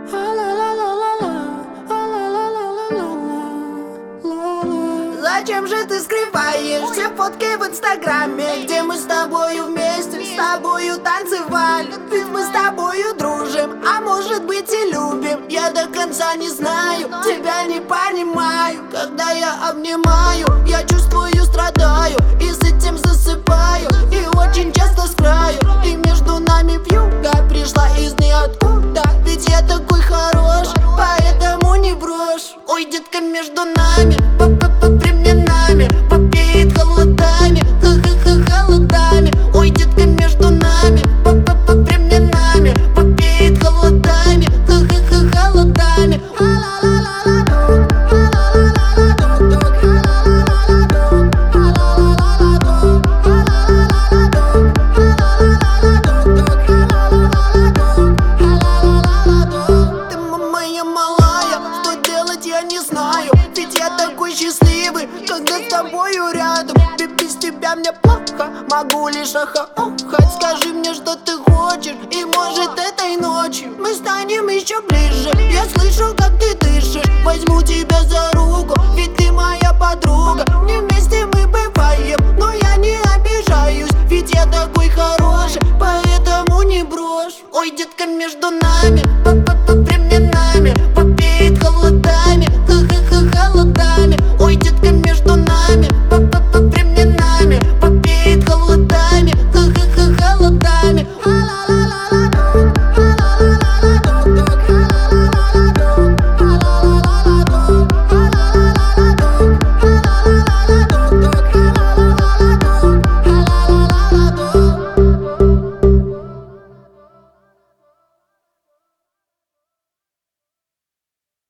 Зачем же ты скрываешь все фотки в инстаграме, где мы с тобою вместе, с тобою танцевали? Ведь мы с тобою дружим, а может быть и любим. Я до конца не знаю, тебя не понимаю. Когда я обнимаю, я чувствую, страдаю, и с этим засыпаю, и очень часто с краю. И между нами вьюга пришла из ниоткуда, ведь я такой хороший, поэтому не брошь. Ой, детка, между нами временами попеет холодами, холодами. Ой, детка, между нами временами попеет холодами, холодами. Ты моя малая, что делать я не знаю, ведь я такой счастливый, когда с тобою рядом. Ведь без тебя мне плохо, могу лишь охать. Скажи мне, что ты хочешь, и может этой ночью мы станем еще ближе. Я слышу, как ты дышишь, возьму тебя за руку, ведь ты моя подруга. Не вместе мы бываем, но я не обижаюсь, ведь я такой хороший, поэтому не брошь. Ой, детка, между нами